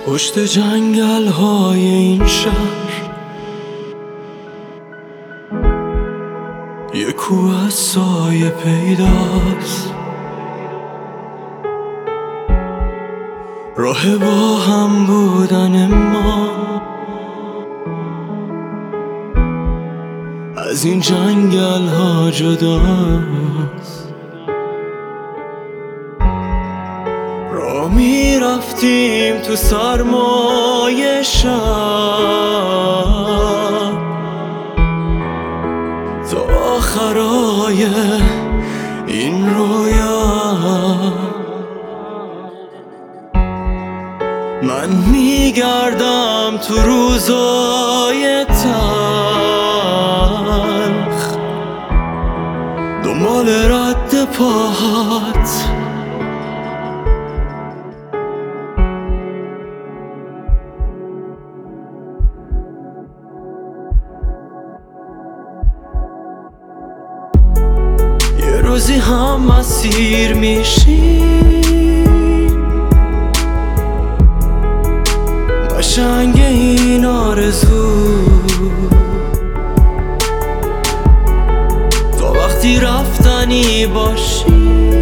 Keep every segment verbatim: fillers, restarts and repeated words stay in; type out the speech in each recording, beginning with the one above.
پشت جنگل های این شهر یه کوه از سایه پیداست، راه با هم بودن ما از این جنگل ها جداست. را می رفتیم تو سرمای شب تا آخرای این رویا. من می گردم تو روزای تلخ دنبال رد پاهات، یه روزی هم مسیر میشیم، قشنگ این آرزو تا وقتی رفتنی باشی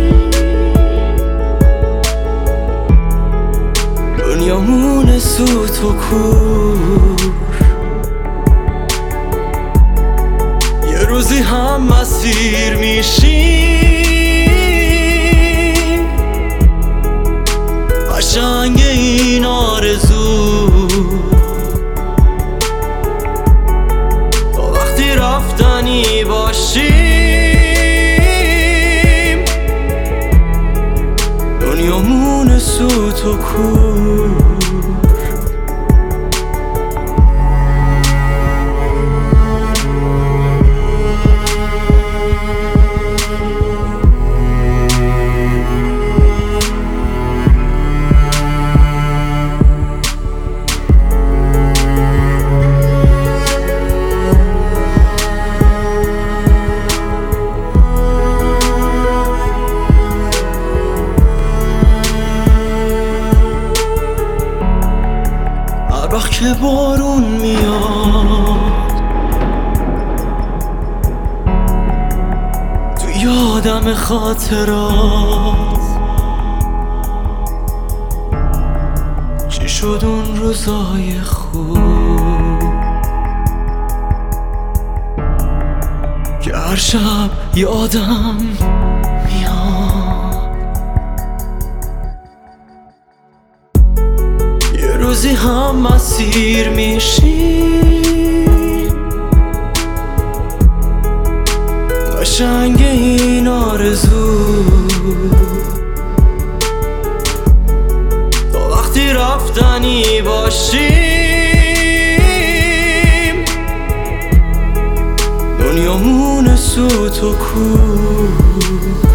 دنیامون سوت و کور. یه روزی هم مسیر میشیم، قشنگ این آرزو تا وقتی رفتنی باشیم دنیامون سوت و کور. هر وقت که بارون میاد تو یادم خاطرات، چی شد اون روزای خوب که هر شب یادم میاد. روزی هم مسیر میشیم، قشنگ این آرزو تا وقتی رفتنی باشیم دنیامون سوت و کور.